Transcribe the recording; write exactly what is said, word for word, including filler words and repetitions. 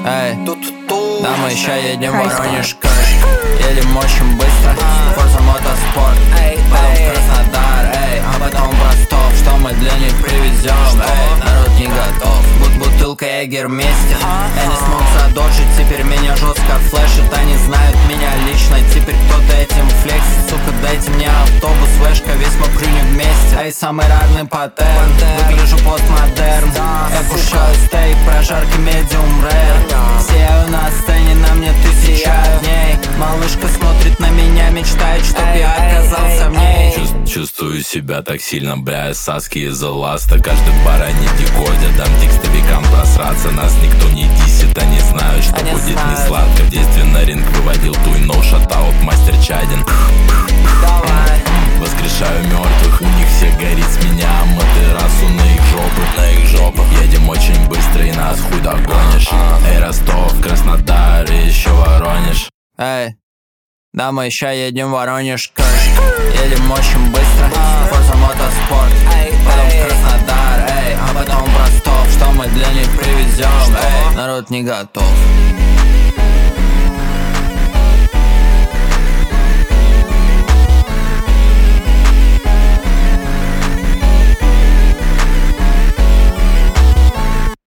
Эй, да мы ща едем в Воронеж, кэш. Едем очень быстро, Forza Motorsport. Потом в Краснодар, эй, а потом в Ростов. Что мы для них привезем, эй, народ не готов. Бут бутылка Ягер вместе. Я не смог задолжить, теперь меня жестко флешит. Они знают меня лично, теперь кто-то этим флексит. Сука, дайте мне автобус, флешка, весь мокрый не вместе. Эй, самый рарный паттерн, выгляжу постмодерн. Я кушаю стейк, прожарки медиум рэр. Сияю на сцене, на мне тысяча дней. Малышка смотрит на меня, мечтает, чтоб я оказался в ней. Чувствую себя так сильно, бля, Саски из-за ласта. Каждый бар они декодят, дам текстовикам просраться. Нас никто не дисит, они знают, что они будет знают. не сладко. В детстве на ринг выводил туй, но шатаут, мастер Чадин. Давай. Воскрешаю мертвых, у них все горит с меня. Мы террасу на их жопы, на их жопах. Едем очень быстро и нас хуй догонишь. Эй, Ростов, Краснодар и еще Воронеж. Эй, да мы ща едем в Воронеж, кэш. Едем очень быстро, Forza Motorsport. Потом в Краснодар, эй, а потом в Ростов. Что мы для них привезем, эй, народ не готов.